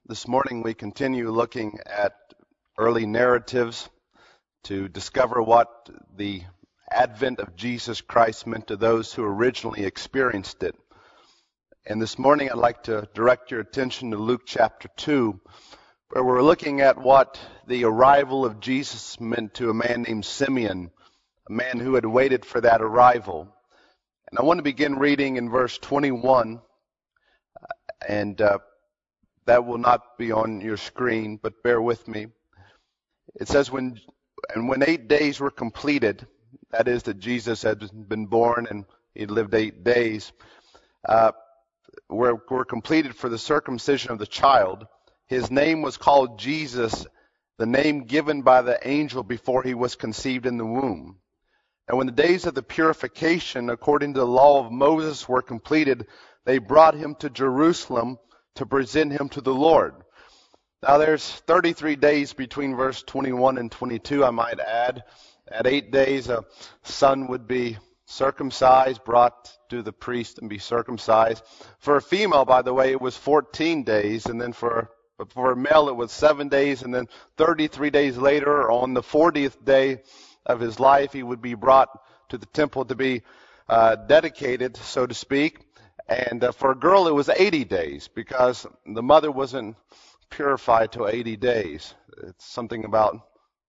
This morning we continue looking at early narratives to discover what the advent of Jesus Christ meant to those who originally experienced it. And this morning I'd like to direct your attention to Luke chapter 2, where we're looking at what the arrival of Jesus meant to a man named Simeon, a man who had waited for that arrival. And I want to begin reading in verse 21, and that will not be on your screen, but bear with me. It says, when 8 days were completed, that is, that Jesus had been born and he lived 8 days, were completed for the circumcision of the child. His name was called Jesus, the name given by the angel before he was conceived in the womb. And when the days of the purification, according to the law of Moses, were completed, they brought him to Jerusalem to present him to the Lord. Now there's 33 days between verse 21 and 22, I might add. At 8 days, a son would be circumcised, brought to the priest and be circumcised. For a female, by the way, it was 14 days, and then for a male it was 7 days, and then 33 days later, on the 40th day of his life, he would be brought to the temple to be dedicated, so to speak. And for a girl, it was 80 days because the mother wasn't purified till 80 days. It's something about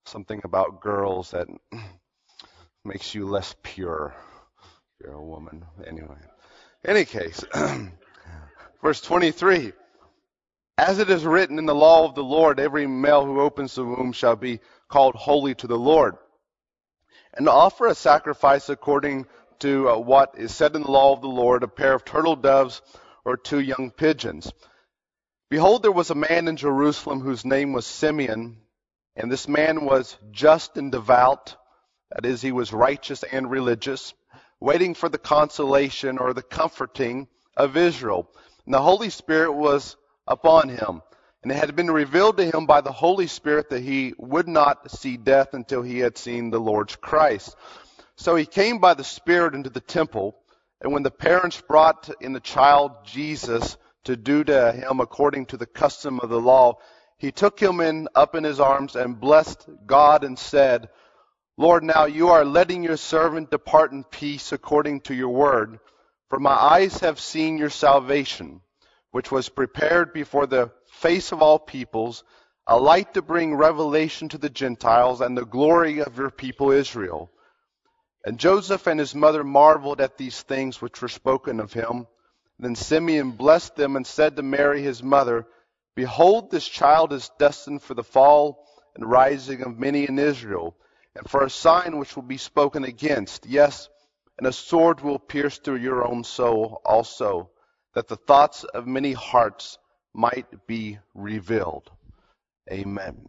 girls that makes you less pure. You're a woman. Anyway. In any case, verse 23. As it is written in the law of the Lord, every male who opens the womb shall be called holy to the Lord. And to offer a sacrifice according to what is said in the law of the Lord, a pair of turtle doves or 2 young pigeons. Behold, there was a man in Jerusalem whose name was Simeon, and this man was just and devout, that is, he was righteous and religious, waiting for the consolation or the comforting of Israel. And the Holy Spirit was upon him, and it had been revealed to him by the Holy Spirit that he would not see death until he had seen the Lord's Christ. So he came by the Spirit into the temple, and when the parents brought in the child Jesus to do to him according to the custom of the law, he took him up in his arms and blessed God and said, Lord, now you are letting your servant depart in peace according to your word, for my eyes have seen your salvation, which was prepared before the face of all peoples, a light to bring revelation to the Gentiles and the glory of your people Israel. And Joseph and his mother marveled at these things which were spoken of him. Then Simeon blessed them and said to Mary his mother, Behold, this child is destined for the fall and rising of many in Israel, and for a sign which will be spoken against. Yes, and a sword will pierce through your own soul also, that the thoughts of many hearts might be revealed. Amen.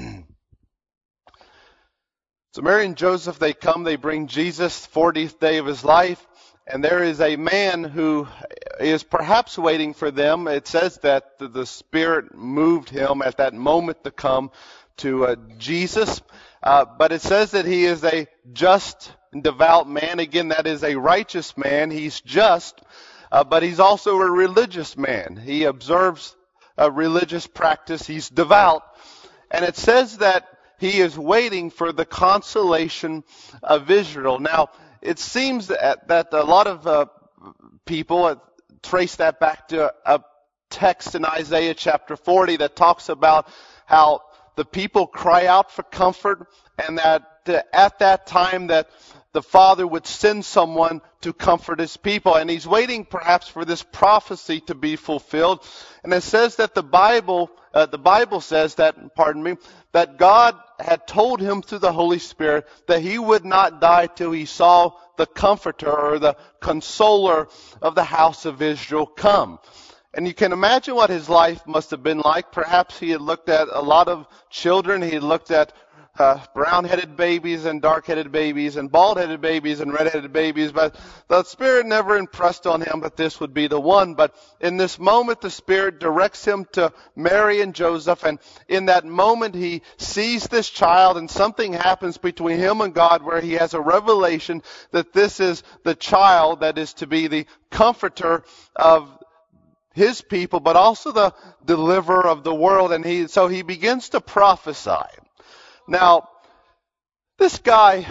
So Mary and Joseph, they bring Jesus, 40th day of his life, and there is a man who is perhaps waiting for them. It says that the Spirit moved him at that moment to come to Jesus, but it says that he is a just and devout man. Again, that is a righteous man. He's just, but he's also a religious man. He observes a religious practice. He's devout, and it says that he is waiting for the consolation of Israel. Now, it seems that a lot of people trace that back to a text in Isaiah chapter 40 that talks about how the people cry out for comfort, and that at that time that the Father would send someone to comfort his people. And he's waiting perhaps for this prophecy to be fulfilled. And it says that the Bible says that God had told him through the Holy Spirit that he would not die till he saw the comforter or the consoler of the house of Israel come. And you can imagine what his life must have been like. Perhaps he had looked at a lot of children. He had looked at brown-headed babies and dark-headed babies and bald-headed babies and red-headed babies, but the Spirit never impressed on him that this would be the one. But in this moment, the Spirit directs him to Mary and Joseph, and in that moment, he sees this child, and something happens between him and God where he has a revelation that this is the child that is to be the comforter of his people, but also the deliverer of the world. And so he begins to prophesy. Now, this guy,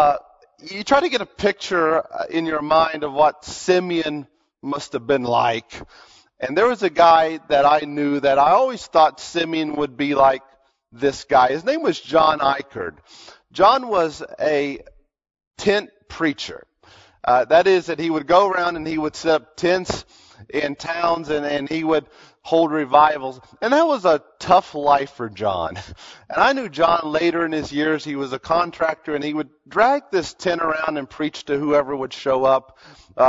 you try to get a picture in your mind of what Simeon must have been like. And there was a guy that I knew that I always thought Simeon would be like this guy. His name was John Eichard. John was a tent preacher. That is, that he would go around and he would set up tents in towns and he would hold revivals. And that was a tough life for John. And I knew John later in his years. He was a contractor and he would drag this tent around and preach to whoever would show up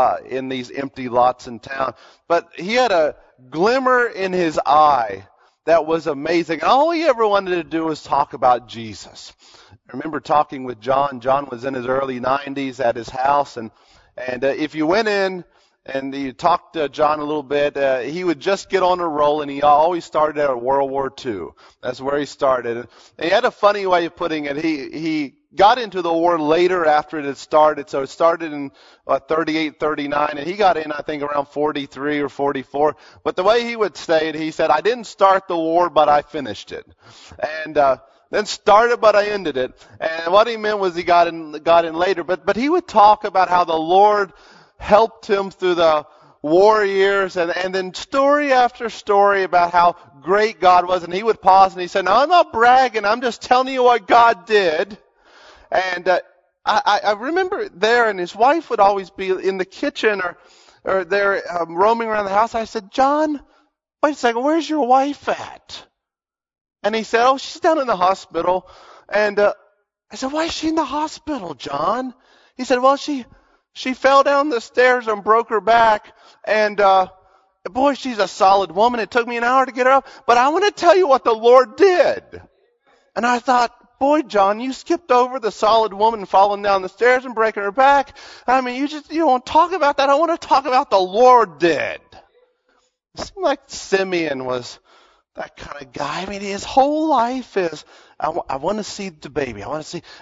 in these empty lots in town. But he had a glimmer in his eye that was amazing. And all he ever wanted to do was talk about Jesus. I remember talking with John. John was in his early 90s at his house. And if you went in and you talked to John a little bit, he would just get on a roll, and he always started at World War II. That's where he started. And he had a funny way of putting it. He got into the war later after it had started. So it started in 38, 39, and he got in, I think, around 43 or 44. But the way he would say it, he said, I didn't start the war, but I finished it. And then started, but I ended it. And what he meant was he got in later. But he would talk about how the Lord helped him through the war years, and then story after story about how great God was. And he would pause and he said, no, I'm not bragging. I'm just telling you what God did. And I remember there, and his wife would always be in the kitchen or there roaming around the house. I said, John, wait a second, where's your wife at? And he said, oh, she's down in the hospital. And I said, why is she in the hospital, John? He said, well, she fell down the stairs and broke her back. And boy, she's a solid woman. It took me an hour to get her up. But I want to tell you what the Lord did. And I thought, boy, John, you skipped over the solid woman falling down the stairs and breaking her back. I mean, you don't want to talk about that. I want to talk about the Lord did. It seemed like Simeon was that kind of guy. I mean, his whole life is, I want to see the baby. I want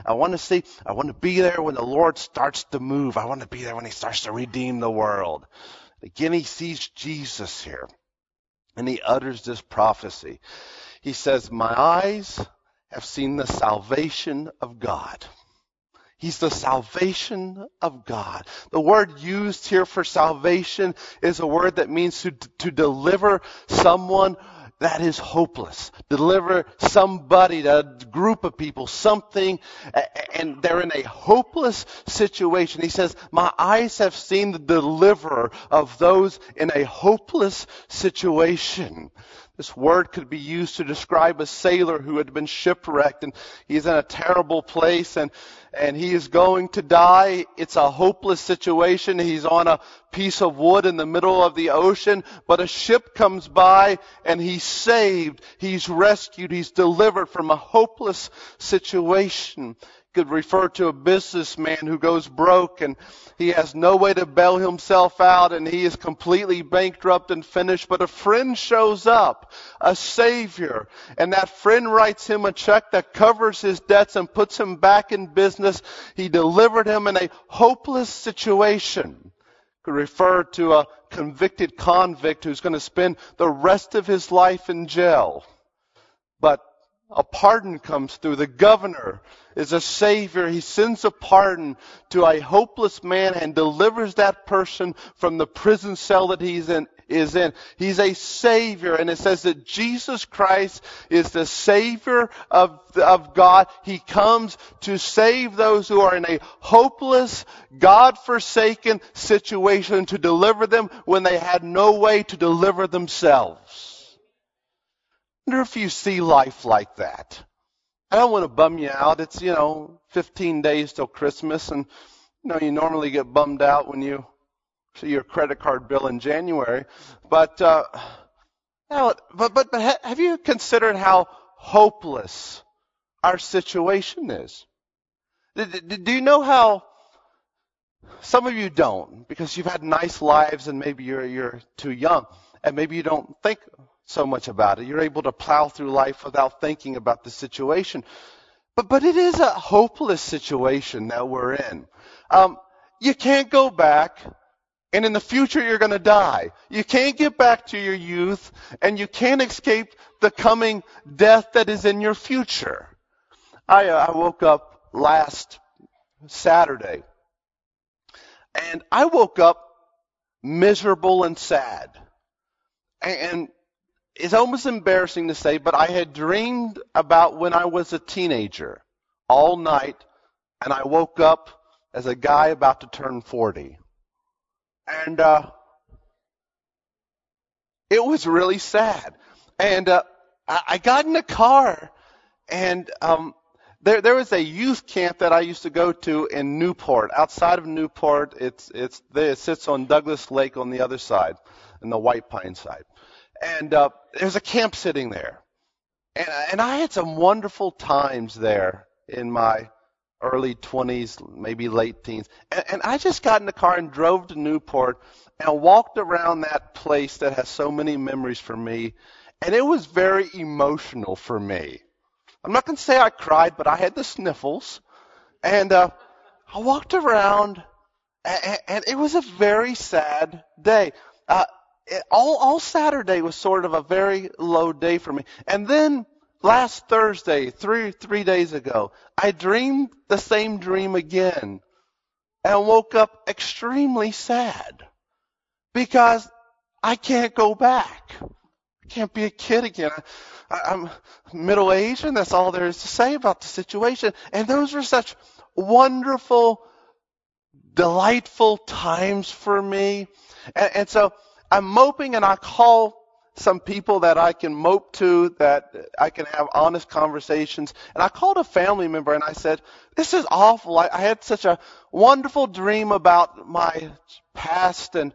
to be there when the Lord starts to move. I want to be there when he starts to redeem the world. Again, he sees Jesus here, and he utters this prophecy. He says, my eyes have seen the salvation of God. He's the salvation of God. The word used here for salvation is a word that means to deliver someone that is hopeless. Deliver somebody, a group of people, something, and they're in a hopeless situation. He says, my eyes have seen the deliverer of those in a hopeless situation. This word could be used to describe a sailor who had been shipwrecked, and he's in a terrible place, and he is going to die. It's a hopeless situation. He's on a piece of wood in the middle of the ocean, but a ship comes by, and he's saved. He's rescued. He's delivered from a hopeless situation. Could refer to a businessman who goes broke and he has no way to bail himself out and he is completely bankrupt and finished, but a friend shows up, a savior, and that friend writes him a check that covers his debts and puts him back in business. He delivered him in a hopeless situation. Could refer to a convicted convict who's going to spend the rest of his life in jail. But a pardon comes through. The governor is a savior. He sends a pardon to a hopeless man and delivers that person from the prison cell that he's in. He's a savior, and it says that Jesus Christ is the savior of God. He comes to save those who are in a hopeless, God-forsaken situation, to deliver them when they had no way to deliver themselves. I wonder if you see life like that. I don't want to bum you out. It's, 15 days till Christmas, and, you normally get bummed out when you see your credit card bill in January. But have you considered how hopeless our situation is? Do you know how some of you don't, because you've had nice lives and maybe you're too young, and maybe you don't think so much about it. You're able to plow through life without thinking about the situation. But it is a hopeless situation that we're in. You can't go back And in the future, you're going to die. You can't get back to your youth, and you can't escape the coming death that is in your future. I woke up last Saturday, and I woke up miserable and sad. And it's almost embarrassing to say, but I had dreamed about when I was a teenager all night, and I woke up as a guy about to turn 40. And it was really sad. And I got in the car, and there was a youth camp that I used to go to in Newport. Outside of Newport, it sits on Douglas Lake on the other side, on the White Pine side. And there's a camp sitting there. And I had some wonderful times there in my early 20s, maybe late teens. And I just got in the car and drove to Newport and walked around that place that has so many memories for me. And it was very emotional for me. I'm not going to say I cried, but I had the sniffles. And I walked around, and it was a very sad day. All Saturday was sort of a very low day for me. And then last Thursday, three days ago, I dreamed the same dream again and woke up extremely sad because I can't go back. I can't be a kid again. I'm middle-aged, and that's all there is to say about the situation. And those were such wonderful, delightful times for me. And so I'm moping, and I call some people that I can mope to, that I can have honest conversations. And I called a family member, and I said, this is awful. I had such a wonderful dream about my past, and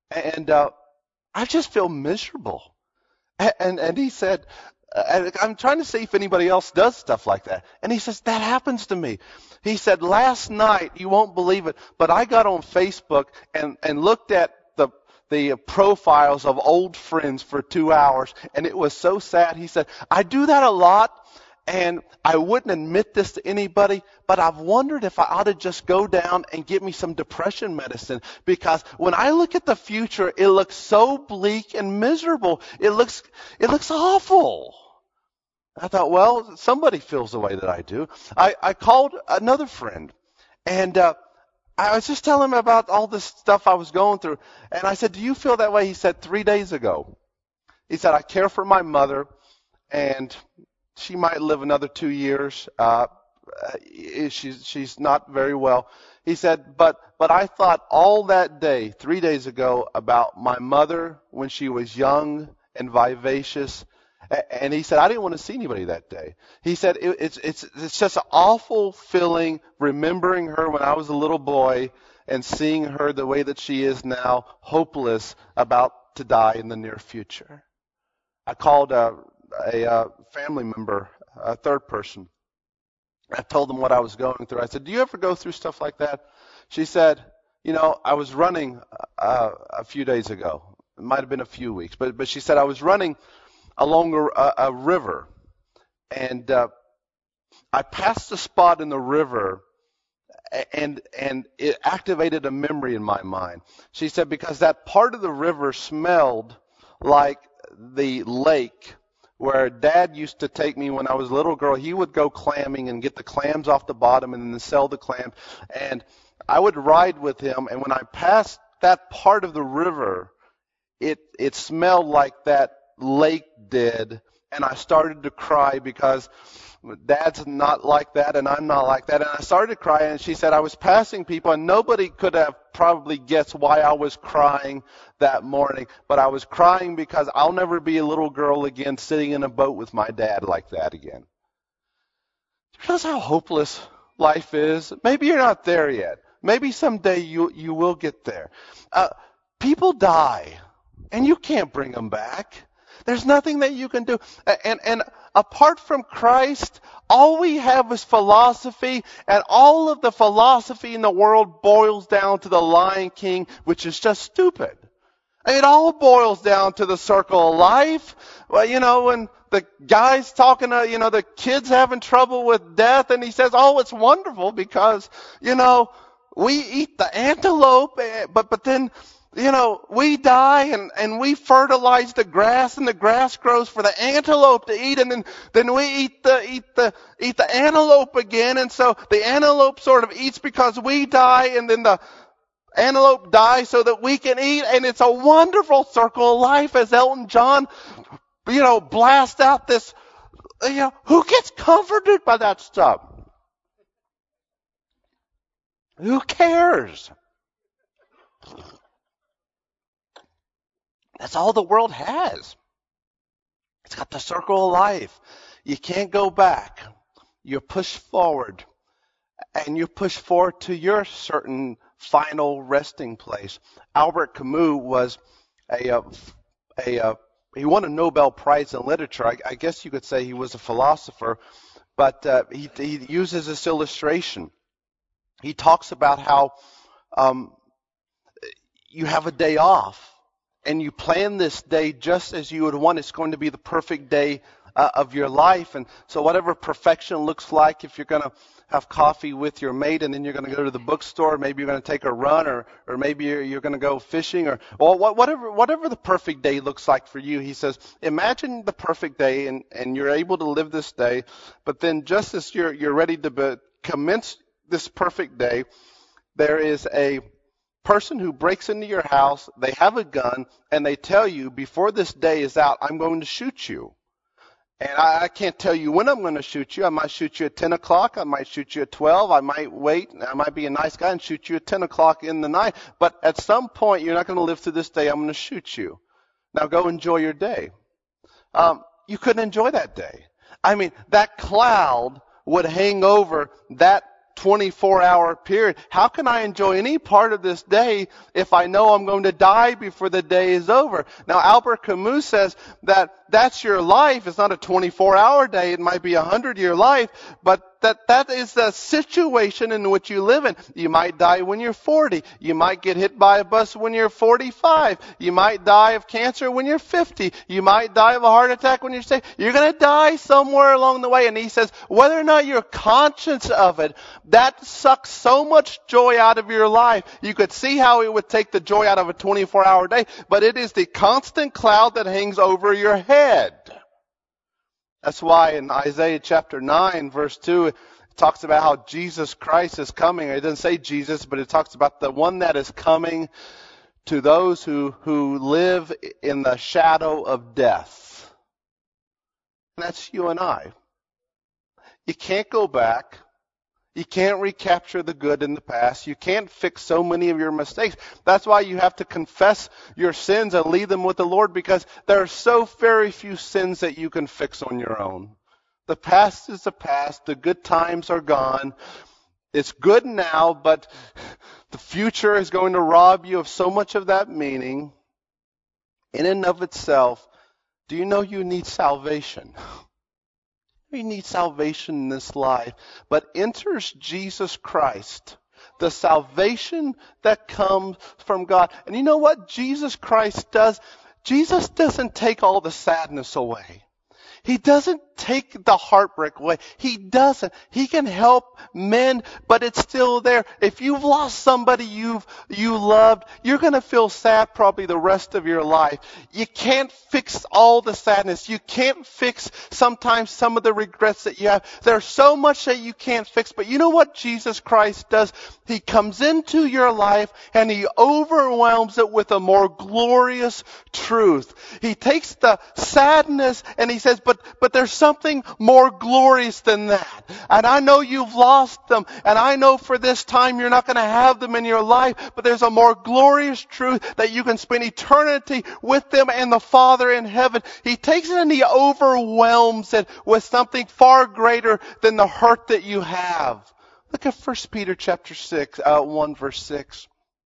I just feel miserable. And he said, I'm trying to see if anybody else does stuff like that. And he says, that happens to me. He said, last night, you won't believe it, but I got on Facebook and looked at the profiles of old friends for 2 hours, and it was so sad. He said, I do that a lot, and I wouldn't admit this to anybody, but I've wondered if I ought to just go down and get me some depression medicine, because when I look at the future, it looks so bleak and miserable. It looks awful. I thought, well, somebody feels the way that I do. I called another friend, and I was just telling him about all this stuff I was going through. And I said, do you feel that way? He said, 3 days ago. He said, I care for my mother, and she might live another 2 years. She's not very well. He said, but I thought all that day, 3 days ago, about my mother when she was young and vivacious. And he said, I didn't want to see anybody that day. He said, it's just an awful feeling remembering her when I was a little boy and seeing her the way that she is now, hopeless, about to die in the near future. I called a family member, a third person. I told them what I was going through. I said, do you ever go through stuff like that? She said, I was running a few days ago. It might have been a few weeks. But she said, I was running along a river, and I passed a spot in the river, and it activated a memory in my mind. She said, because that part of the river smelled like the lake where Dad used to take me when I was a little girl. He would go clamming and get the clams off the bottom and then sell the clams, and I would ride with him, and when I passed that part of the river, it smelled like that lake did, and I started to cry because Dad's not like that and I'm not like that, and I started to cry. And she said, I was passing people and nobody could have probably guessed why I was crying that morning, but I was crying because I'll never be a little girl again sitting in a boat with my dad like that again. Do you realize how hopeless life is? Maybe you're not there yet. Maybe someday you will get there. People die and you can't bring them back. There's nothing that you can do. And apart from Christ, all we have is philosophy, and all of the philosophy in the world boils down to the Lion King, which is just stupid. It all boils down to the circle of life. Well, when the guy's talking to, the kid's having trouble with death, and he says, oh, it's wonderful because, we eat the antelope, but then We die and we fertilize the grass, and the grass grows for the antelope to eat, and then we eat the antelope again, and so the antelope sort of eats because we die, and then the antelope dies so that we can eat, and it's a wonderful circle of life as Elton John, blast out this, who gets comforted by that stuff? Who cares? That's all the world has. It's got the circle of life. You can't go back. You push forward. And you push forward to your certain final resting place. Albert Camus was he won a Nobel Prize in literature. I guess you could say he was a philosopher, but he uses this illustration. He talks about how you have a day off, and you plan this day just as you would want. It's going to be the perfect day of your life. And so whatever perfection looks like, if you're going to have coffee with your mate and then you're going to go to the bookstore, maybe you're going to take a run, or maybe you're going to go fishing, or whatever the perfect day looks like for you. He says, imagine the perfect day, and you're able to live this day, but then just as you're ready to commence this perfect day, there is a person who breaks into your house, they have a gun, and they tell you, before this day is out, I'm going to shoot you. And I can't tell you when I'm going to shoot you. I might shoot you at 10 o'clock. I might shoot you at 12. I might wait. I might be a nice guy and shoot you at 10 o'clock in the night. But at some point, you're not going to live through this day. I'm going to shoot you. Now go enjoy your day. You couldn't enjoy that day. I mean, that cloud would hang over that 24-hour period. How can I enjoy any part of this day if I know I'm going to die before the day is over? Now, Albert Camus says that that's your life. It's not a 24-hour day. It might be a 100-year life, but that is the situation in which you live in. You might die when you're 40. You might get hit by a bus when you're 45. You might die of cancer when you're 50. You might die of a heart attack when you're 60. You're going to die somewhere along the way. And he says, whether or not you're conscious of it, that sucks so much joy out of your life. You could see how it would take the joy out of a 24-hour day, but it is the constant cloud that hangs over your head. That's why in Isaiah chapter 9, verse 2, it talks about how Jesus Christ is coming. It doesn't say Jesus, but it talks about the one that is coming to those who live in the shadow of death. And that's you and I. You can't go back. You can't recapture the good in the past. You can't fix so many of your mistakes. That's why you have to confess your sins and leave them with the Lord, because there are so very few sins that you can fix on your own. The past is the past. The good times are gone. It's good now, but the future is going to rob you of so much of that meaning. In and of itself, do you know you need salvation? We need salvation in this life, but enters Jesus Christ, the salvation that comes from God. And you know what Jesus Christ does? Jesus doesn't take all the sadness away. He doesn't take the heartbreak away. He doesn't. He can help mend, but it's still there. If you've lost somebody you loved, you're going to feel sad probably the rest of your life. You can't fix all the sadness. You can't fix sometimes some of the regrets that you have. There's so much that you can't fix, but you know what Jesus Christ does? He comes into your life and He overwhelms it with a more glorious truth. He takes the sadness and He says, but there's something more glorious than that. And I know you've lost them, and I know for this time you're not going to have them in your life, but there's a more glorious truth that you can spend eternity with them and the Father in heaven. He takes it and He overwhelms it with something far greater than the hurt that you have. Look at 1 Peter chapter 1 verse 6.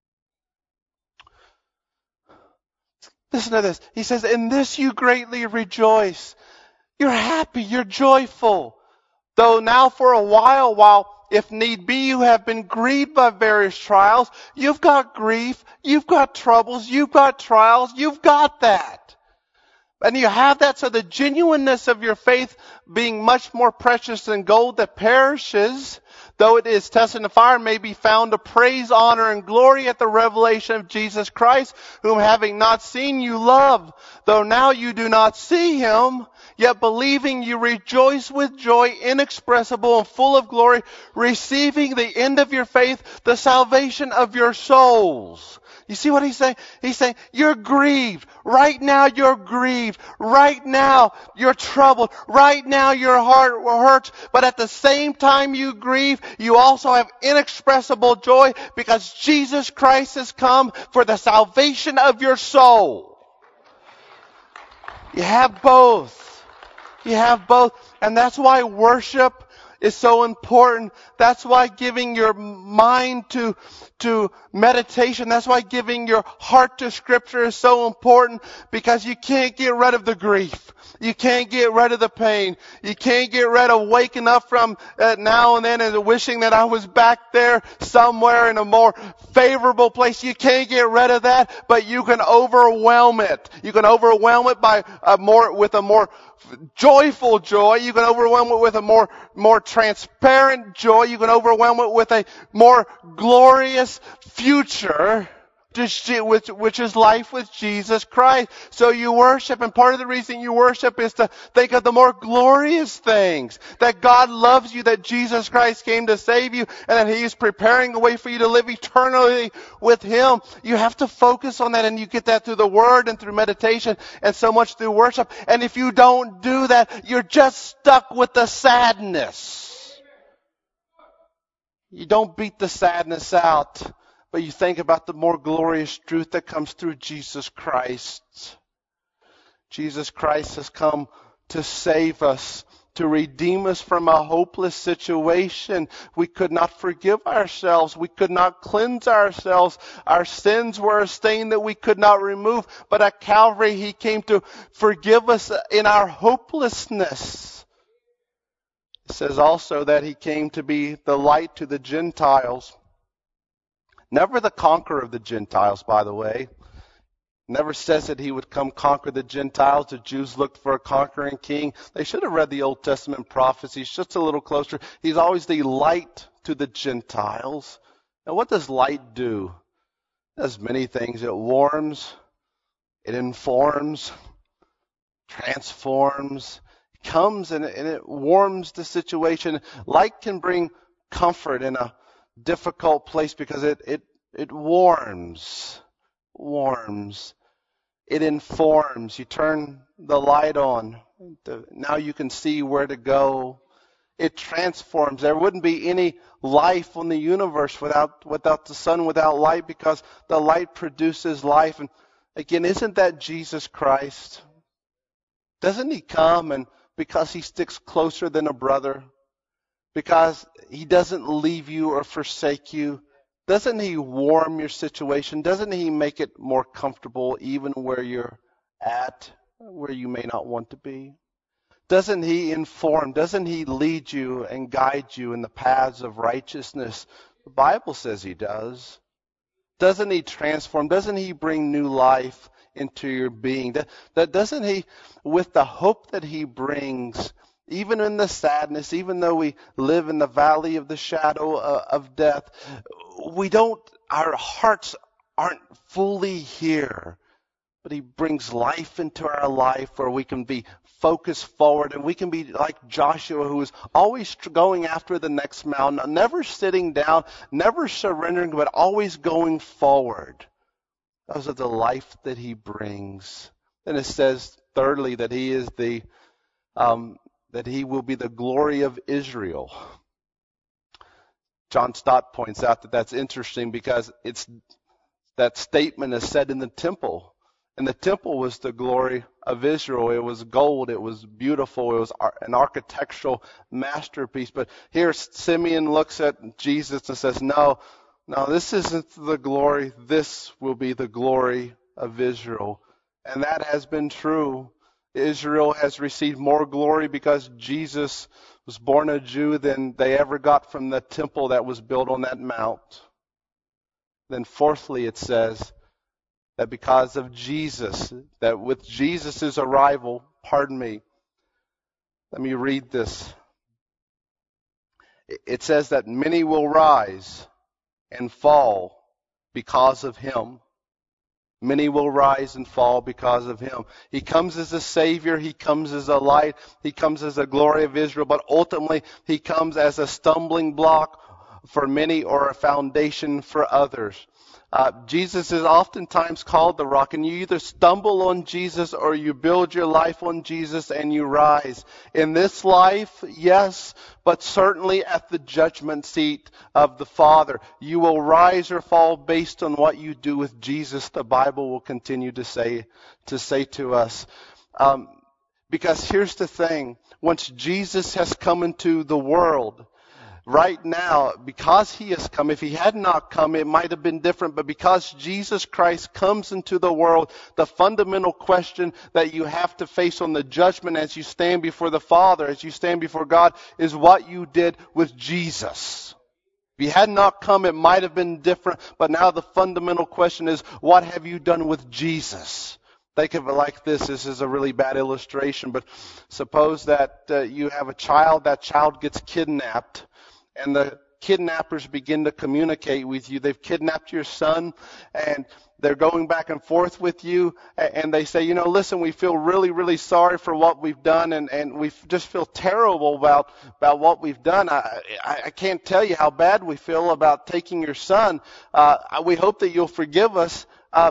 Listen to this. He says, in this you greatly rejoice. You're happy, you're joyful. Though now for a while, if need be, you have been grieved by various trials. You've got grief, you've got troubles, you've got trials, you've got that. And you have that, so the genuineness of your faith being much more precious than gold that perishes, though it is tested in the fire, may be found to praise, honor, and glory at the revelation of Jesus Christ, whom having not seen you love, though now you do not see him, yet believing you rejoice with joy inexpressible and full of glory, receiving the end of your faith, the salvation of your souls. You see what he's saying? He's saying, you're grieved. Right now you're grieved. Right now you're troubled. Right now your heart hurts. But at the same time you grieve, you also have inexpressible joy because Jesus Christ has come for the salvation of your soul. You have both. You have both. And that's why worship is so important. That's why giving your mind to meditation, that's why giving your heart to Scripture is so important, because you can't get rid of the grief. You can't get rid of the pain. You can't get rid of waking up from now and then and wishing that I was back there somewhere in a more favorable place. You can't get rid of that, but you can overwhelm it. You can overwhelm it with a more joyful joy. You can overwhelm it with a more transparent joy. You can overwhelm it with a more glorious future, which is life with Jesus Christ. So you worship, and part of the reason you worship is to think of the more glorious things. That God loves you, that Jesus Christ came to save you, and that He is preparing a way for you to live eternally with Him. You have to focus on that, and you get that through the Word and through meditation and so much through worship. And if you don't do that, you're just stuck with the sadness. You don't beat the sadness out, but you think about the more glorious truth that comes through Jesus Christ. Jesus Christ has come to save us, to redeem us from a hopeless situation. We could not forgive ourselves. We could not cleanse ourselves. Our sins were a stain that we could not remove. But at Calvary, He came to forgive us in our hopelessness. It says also that He came to be the light to the Gentiles. Never the conqueror of the Gentiles, by the way. Never says that He would come conquer the Gentiles. The Jews looked for a conquering king. They should have read the Old Testament prophecies just a little closer. He's always the light to the Gentiles. Now, what does light do? It does many things. It warms, it informs, transforms, comes and it warms the situation. Light can bring comfort in a difficult place because it warms. It informs. You turn the light on. Now you can see where to go. It transforms. There wouldn't be any life on the universe without the sun, without light, because the light produces life. And again, isn't that Jesus Christ? Doesn't He come and because He sticks closer than a brother? Because He doesn't leave you or forsake you? Doesn't He warm your situation? Doesn't He make it more comfortable even where you're at, where you may not want to be? Doesn't He inform? Doesn't He lead you and guide you in the paths of righteousness? The Bible says He does. Doesn't He transform? Doesn't He bring new life into your being? Doesn't He, with the hope that He brings, even in the sadness, even though we live in the valley of the shadow of death, our hearts aren't fully here. But He brings life into our life where we can be focused forward, and we can be like Joshua, who is always going after the next mountain, never sitting down, never surrendering, but always going forward. Those are the life that He brings. And it says, thirdly, that He is that He will be the glory of Israel. John Stott points out that that's interesting because that statement is said in the temple. And the temple was the glory of Israel. It was gold. It was beautiful. It was an architectural masterpiece. But here Simeon looks at Jesus and says, no, this isn't the glory. This will be the glory of Israel. And that has been true. Israel has received more glory because Jesus was born a Jew than they ever got from the temple that was built on that mount. Then fourthly, it says that because of Jesus, that with Jesus' arrival, let me read this. It says that many will rise and fall because of him. Many will rise and fall because of him. He comes as a Savior. He comes as a light. He comes as a glory of Israel. But ultimately, he comes as a stumbling block for many or a foundation for others. Jesus is oftentimes called the rock, and you either stumble on Jesus or you build your life on Jesus and you rise. In this life, yes, but certainly at the judgment seat of the Father. You will rise or fall based on what you do with Jesus, the Bible will continue to say to us. Because here's the thing, once Jesus has come into the world, right now, because he has come, if he had not come, it might have been different. But because Jesus Christ comes into the world, the fundamental question that you have to face on the judgment as you stand before the Father, as you stand before God, is what you did with Jesus. If he had not come, it might have been different. But now the fundamental question is, what have you done with Jesus? Think of it like this. This is a really bad illustration, but suppose that you have a child. That child gets kidnapped. And the kidnappers begin to communicate with you. They've kidnapped your son, and they're going back and forth with you. And they say, listen, we feel really, really sorry for what we've done, and we just feel terrible about what we've done. I can't tell you how bad we feel about taking your son. We hope that you'll forgive us.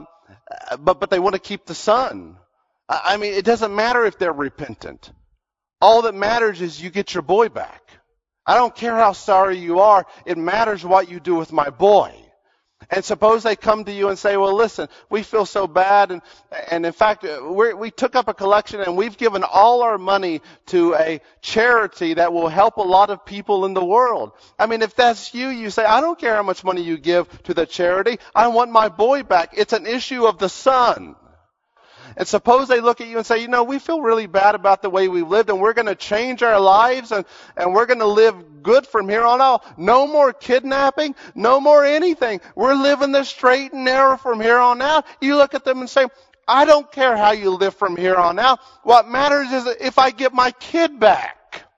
But they want to keep the son. I mean, it doesn't matter if they're repentant. All that matters is you get your boy back. I don't care how sorry you are. It matters what you do with my boy. And suppose they come to you and say, well, listen, we feel so bad. And in fact, we took up a collection and we've given all our money to a charity that will help a lot of people in the world. I mean, if that's you, you say, I don't care how much money you give to the charity. I want my boy back. It's an issue of the son. And suppose they look at you and say, we feel really bad about the way we've lived, and we're going to change our lives, and we're going to live good from here on out. No more kidnapping, no more anything. We're living the straight and narrow from here on out. You look at them and say, I don't care how you live from here on out. What matters is if I get my kid back.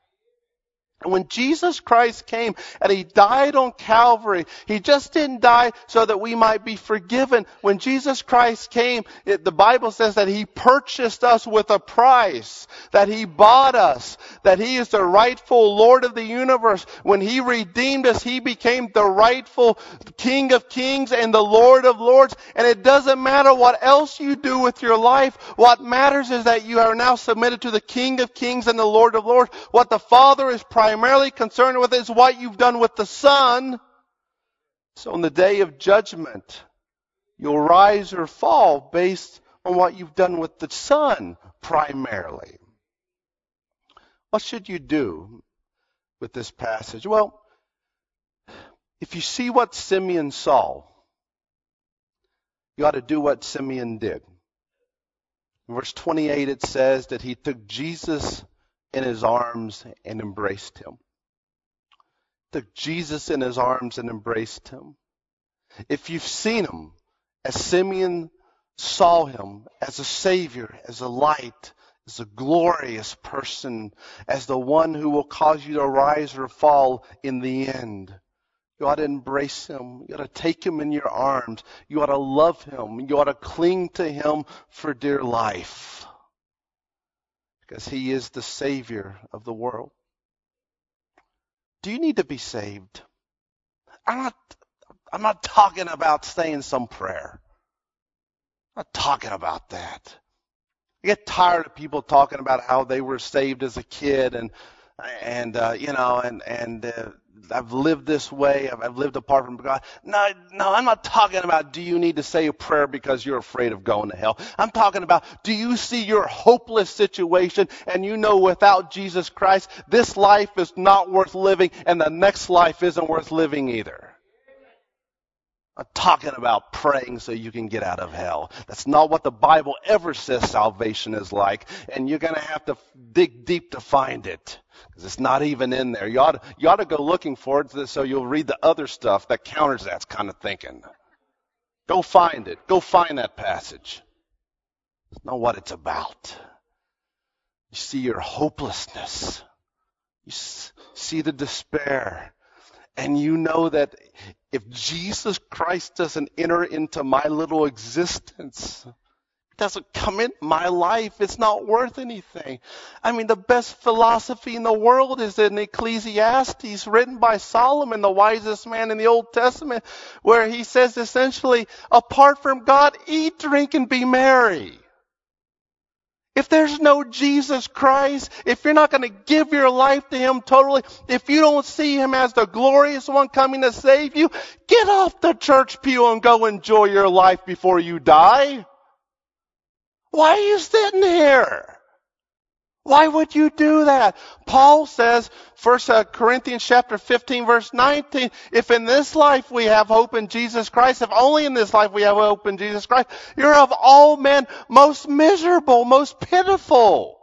When Jesus Christ came and he died on Calvary, he just didn't die so that we might be forgiven. When Jesus Christ came, the Bible says that he purchased us with a price, that he bought us, that he is the rightful Lord of the universe. When he redeemed us, he became the rightful King of kings and the Lord of lords. And it doesn't matter what else you do with your life. What matters is that you are now submitted to the King of kings and the Lord of lords. What the Father is primarily concerned with is what you've done with the Son. So on the day of judgment, you'll rise or fall based on what you've done with the Son primarily. What should you do with this passage? Well, if you see what Simeon saw, you ought to do what Simeon did. In verse 28 it says that he took Jesus in his arms and embraced him. Took Jesus in his arms and embraced him. If you've seen him as Simeon saw him, as a Savior, as a light, as a glorious person, as the one who will cause you to rise or fall in the end, you ought to embrace him. You ought to take him in your arms. You ought to love him. You ought to cling to him for dear life. Because he is the Savior of the world. Do you need to be saved? I'm not talking about saying some prayer. I'm not talking about that. I get tired of people talking about how they were saved as a kid and I've lived this way. I've lived apart from God. No, I'm not talking about do you need to say a prayer because you're afraid of going to hell. I'm talking about do you see your hopeless situation and you know without Jesus Christ, this life is not worth living and the next life isn't worth living either. I'm talking about praying so you can get out of hell. That's not what the Bible ever says salvation is like. And you're going to have to dig deep to find it. Because it's not even in there. You ought to go looking for it so you'll read the other stuff that counters that kind of thinking. Go find it. Go find that passage. It's not what it's about. You see your hopelessness. You see the despair. And you know that if Jesus Christ doesn't enter into my little existence, doesn't come in my life, it's not worth anything. I mean, the best philosophy in the world is in Ecclesiastes, written by Solomon, the wisest man in the Old Testament, where he says essentially, apart from God, eat, drink, and be merry. If there's no Jesus Christ, if you're not going to give your life to Him totally, if you don't see Him as the glorious one coming to save you, get off the church pew and go enjoy your life before you die. Why are you sitting here? Why would you do that? Paul says, 1 Corinthians chapter 15, verse 19, if in this life we have hope in Jesus Christ, if only in this life we have hope in Jesus Christ, you're of all men most miserable, most pitiful.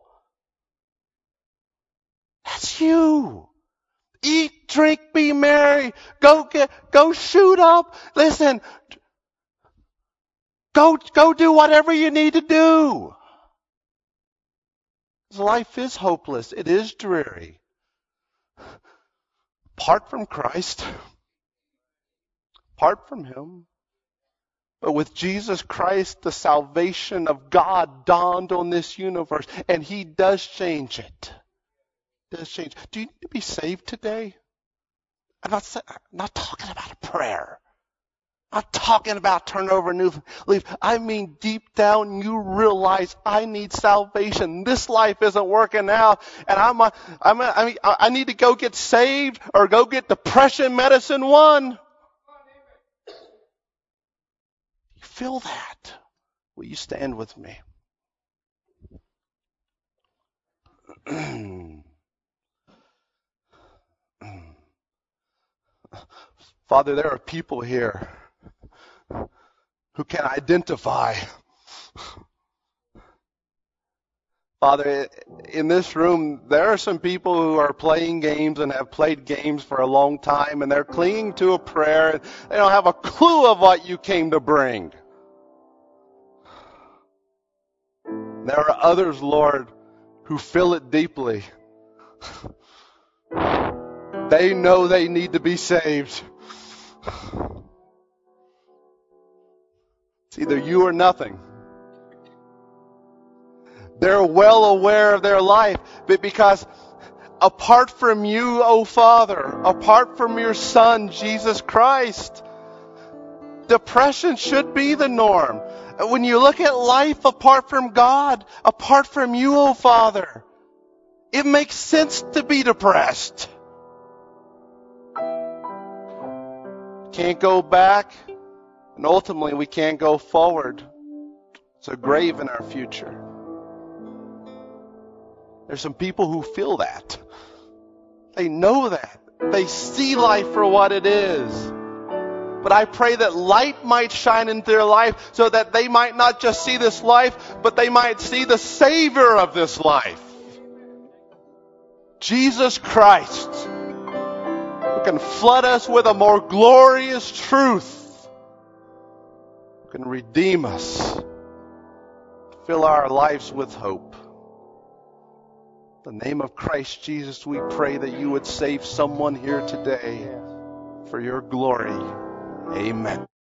That's you. Eat, drink, be merry. Go shoot up. Listen, go do whatever you need to do. Life is hopeless. It is dreary. Apart from Christ, apart from Him. But with Jesus Christ, the salvation of God dawned on this universe, and He does change it. Does change. Do you need to be saved today? I'm not talking about a prayer. I'm not talking about turn over a new leaf. I mean, deep down, you realize I need salvation. This life isn't working out, and I need to go get saved or go get depression medicine 1. You feel that? Will you stand with me? Father, there are people here who can identify. Father, in this room, there are some people who are playing games and have played games for a long time, and they're clinging to a prayer. They don't have a clue of what you came to bring. There are others, Lord, who feel it deeply. They know they need to be saved. It's either you or nothing. They're well aware of their life, but because apart from you, O Father, apart from your Son, Jesus Christ, depression should be the norm. When you look at life apart from God, apart from you, O Father, it makes sense to be depressed. Can't go back, and ultimately we can't go forward. It's a grave in our future. There's some people who feel that. They know that. They see life for what it is. But I pray that light might shine into their life so that they might not just see this life, but they might see the Savior of this life. Jesus Christ, who can flood us with a more glorious truth, who can redeem us, fill our lives with hope. In the name of Christ Jesus, we pray that you would save someone here today for your glory. Amen.